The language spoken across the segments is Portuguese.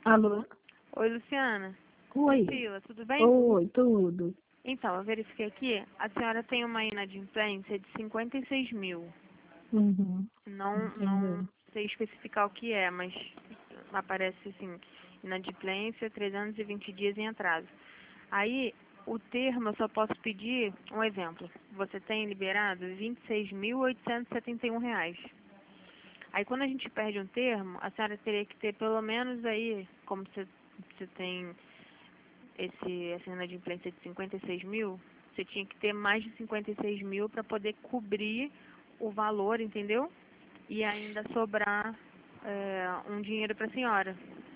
Alô? Oi, Luciana. Oi. Priscila, tudo bem? Oi, tudo. Então, eu verifiquei aqui, a senhora tem uma inadimplência de 56 mil. Uhum. Não Entendi. sei especificar o que é, mas aparece assim, inadimplência, 320 dias em atraso. Aí, o termo eu só posso pedir um exemplo. Você tem liberado R$ 26.871. Aí, quando a gente perde um termo, a senhora teria que ter pelo menos aí, como você tem essa inadimplência de 56 mil, você tinha que ter mais de 56 mil para poder cobrir o valor, entendeu? E ainda sobrar um dinheiro para a senhora.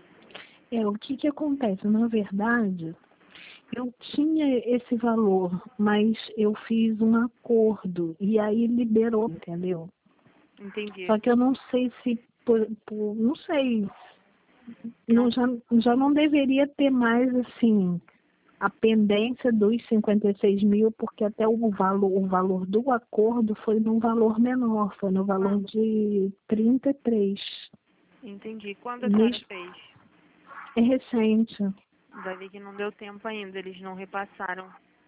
O que acontece? Na verdade, eu tinha esse valor, mas eu fiz um acordo e aí liberou, entendeu? Entendi. Só que eu não sei se, não sei, Não, já não deveria ter mais, assim, a pendência dos 56 mil, porque até o valor do acordo foi num valor menor, foi no valor de 33. entendi. Quando a senhora Mesmo, fez? é recente, Vai ver que não deu tempo ainda, eles não repassaram.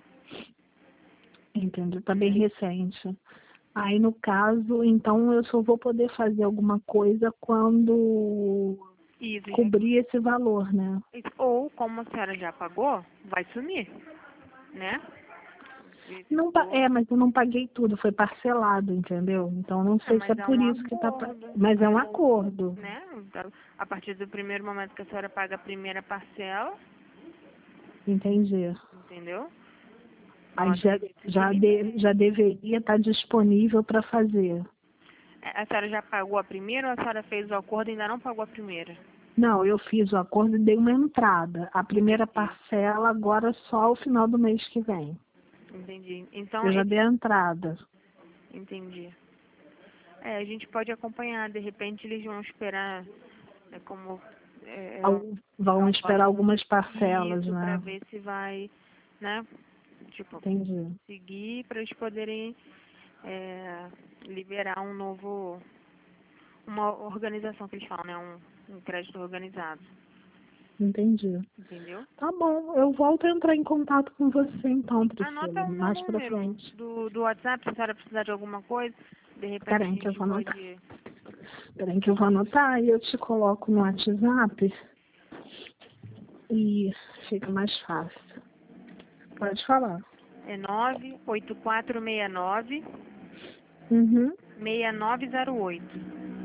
entendeu? Tá bem recente. Aí, no caso, então eu só vou poder fazer alguma coisa quando Isso, cobrir esse valor, né? ou como a senhora já pagou, vai sumir, né? Não, mas eu não paguei tudo, foi parcelado, entendeu? Então não sei se é Mas é por um isso que tá. acordo, Mas é um acordo, né? Então, a partir do primeiro momento que a senhora paga a primeira parcela, entendi. entendeu? Então Aí acredito que libere. já deveria estar disponível para fazer. A senhora já pagou a primeira ou a senhora fez o acordo e ainda não pagou a primeira? Não, eu fiz o acordo e dei uma entrada. A primeira Entendi, parcela agora só ao final do mês que vem. entendi. Então, Eu já dei a entrada. entendi. A gente pode acompanhar, de repente eles vão esperar, como Vão esperar algumas parcelas, isso, para né? ver se vai, né? Tipo, Entendi. seguir para eles poderem liberar uma organização que eles falam, né? Um crédito organizado, Entendi. entendeu? Tá bom, eu volto a entrar em contato com você então, Anota Priscila, o meu mais pra número frente. do WhatsApp, se a senhora precisar de alguma coisa, de repente a Peraí que eu gente vou anotar. pode... Peraí que eu vou anotar e eu te coloco no WhatsApp e fica mais fácil. Pode falar. É 98469 Uhum. 6908.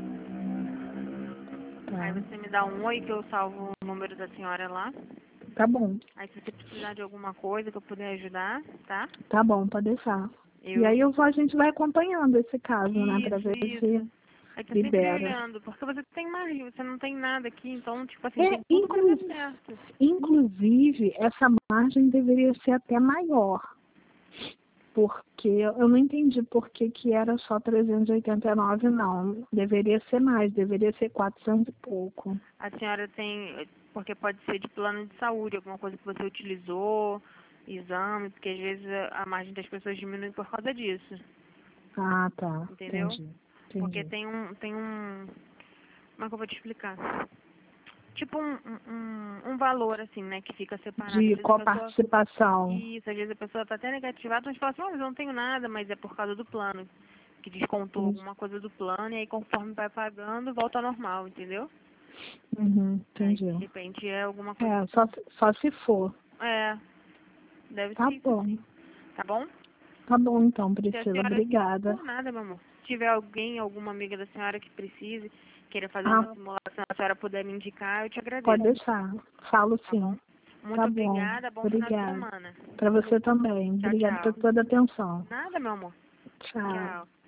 Aí Tá. você me dá um oi que eu salvo o número da senhora lá. Tá bom. Aí se você precisar de alguma coisa que eu puder ajudar, tá? Tá bom, pode deixar. E Eu... aí a gente vai acompanhando esse caso, né? Pra ver se Isso. É que eu sempre libera. olhando, porque você tem margem, você não tem nada aqui, então, tipo assim, É, tem tudo pra dar certo. inclusive, essa margem deveria ser até maior. Porque eu não entendi por que era só 389, não. Deveria ser mais, deveria ser 400 e pouco. A senhora tem, porque pode ser de plano de saúde, alguma coisa que você utilizou, exame, porque às vezes a margem das pessoas diminui por causa disso, Ah, tá. entendeu? Entendi. Porque Entendi. como é que eu vou te explicar? Tipo um valor assim, né, que fica separado. Às De vezes a pessoa, coparticipação. isso, às vezes a pessoa tá até negativada, mas fala assim, mas eu não tenho nada, mas é por causa do plano, que descontou Entendi. alguma coisa do plano, e aí conforme vai pagando, volta ao normal, entendeu? Uhum, Aí de entendi. repente é alguma coisa É, que... só se for. Deve Tá ser isso bom. sim, tá bom? Tá bom então, Se a Priscila. senhora... Obrigada. Por nada, meu amor. Se tiver alguém, alguma amiga da senhora que precise, queira fazer uma Ah, simulação, a senhora puder me indicar, eu te pode agradeço, deixar. Falo tá sim. bom? Muito Tá bom. obrigada, bom final de Obrigada. semana. Para você também. Tchau, Obrigada por tchau. toda a atenção. Nada, meu amor. Tchau. Tchau.